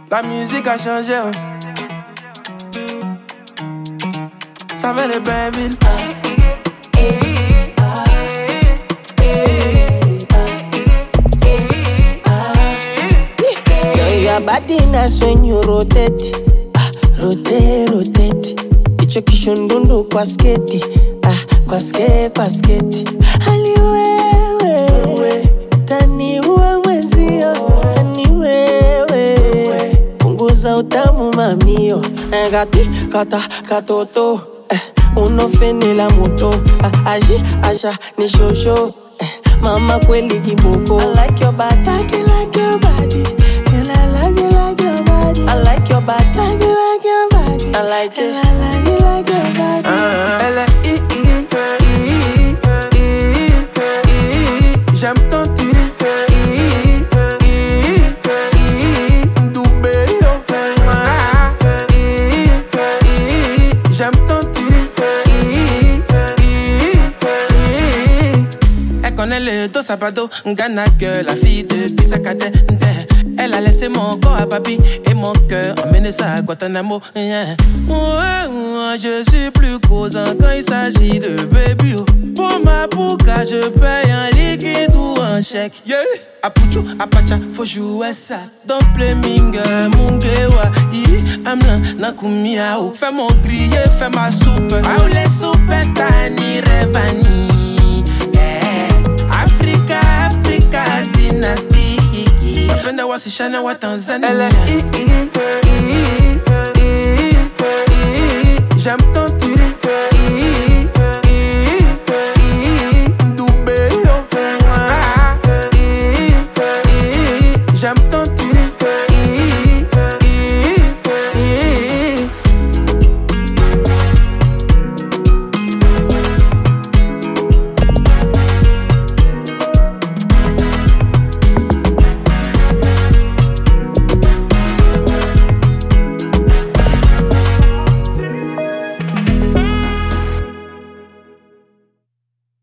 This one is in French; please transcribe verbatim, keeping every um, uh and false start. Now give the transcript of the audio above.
La musique a changé. Oh. Ça va les Bainville. Your body nice when you rotate, ah, rotate, rotate. Icho kishundundu kwa sketi, ah, kwa sketi, kwa sketi. Hali wewe, tani uwe mwenzio, hani wewe. Punguza utamu mamio, eh, gati, kata, katoto, eh, uno fene la moto, ah, aji, asha, ni shosho, eh, mama kweli kiboko. I like your body, I like your body. I like your body, like you like your body. I like it, I like you like your body. Elle est i i i i i. J'aime quand tu dis i i i. Double yo. J'aime quand tu dis i i. Elle connaît le dos sapado, Ghana que la fille de Bissakate. Elle a laissé mon corps à papi et mon cœur emmené ça à Guantanamo. Yeah. Ouais, ouais, je suis plus causant quand il s'agit de baby. Pour ma bouca, je paye en liquide ou en chèque. Yeah. Apucho, apacha, faut jouer ça. Dans Pleming, Mungewa, I, Amlan, Nakumiao. Fais mon grillé, fais ma soupe. Ah, les soupes, Tani, Revani. Yeah. Africa, Africa, dynastie. Napenda wasichana wa Tanzania. Elle est i i i